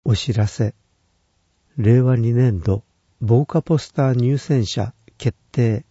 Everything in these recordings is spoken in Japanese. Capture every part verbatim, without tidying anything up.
お知らせ。れいわにねんど防火ポスター入選者決定。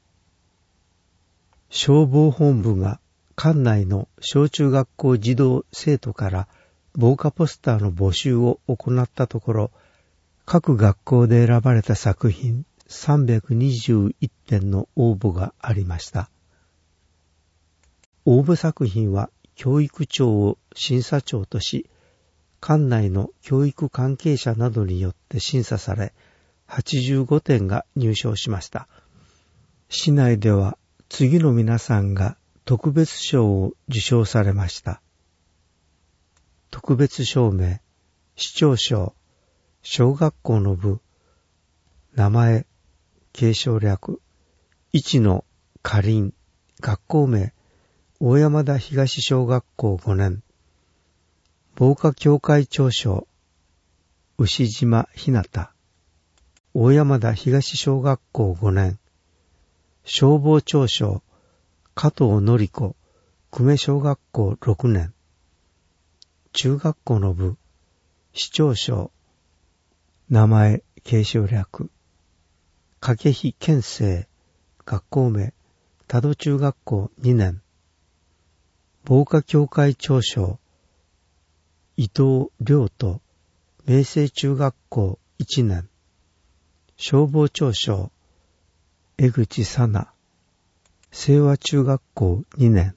消防本部が管内の小中学校児童生徒から防火ポスターの募集を行ったところ、各学校で選ばれた作品さんびゃくにじゅういってんの応募がありました。応募作品は教育長を審査長とし、管内の教育関係者などによって審査され、はちじゅうごてんが入賞しました。市内では次の皆さんが特別賞を受賞されました。特別賞名、市長賞、小学校の部、名前、継承略、一のかりん、学校名、大山田東小学校ごねん、防火協会長賞、牛島ひなた、大山田東小学校ごねん、消防長賞、加藤のり子、久米小学校ろくねん、中学校の部、市長賞、名前、継承略、掛比健生、学校名、多度中学校にねん、防火協会長賞、伊藤亮と、明星中学校いちねん、消防長賞、江口さな、清和中学校にねん。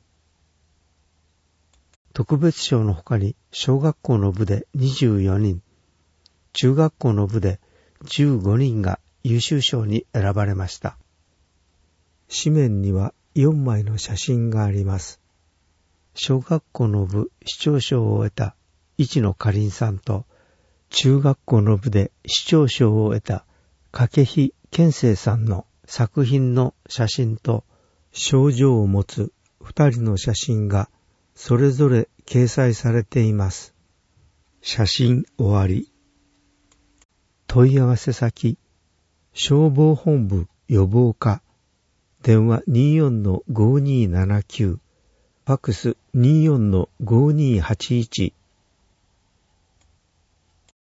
特別賞の他に小学校の部でにじゅうよにん、中学校の部でじゅうごにんが優秀賞に選ばれました。紙面にはよんまいの写真があります。小学校の部市長賞を得た一野かりんさんと、中学校の部で市長賞を得た掛比健生さんの作品の写真と賞状を持つ二人の写真がそれぞれ掲載されています。写真終わり。問い合わせ先、消防本部予防課、電話 にじゅうよんのごにーななきゅう、ファックス にじゅうよんのごにーはちいち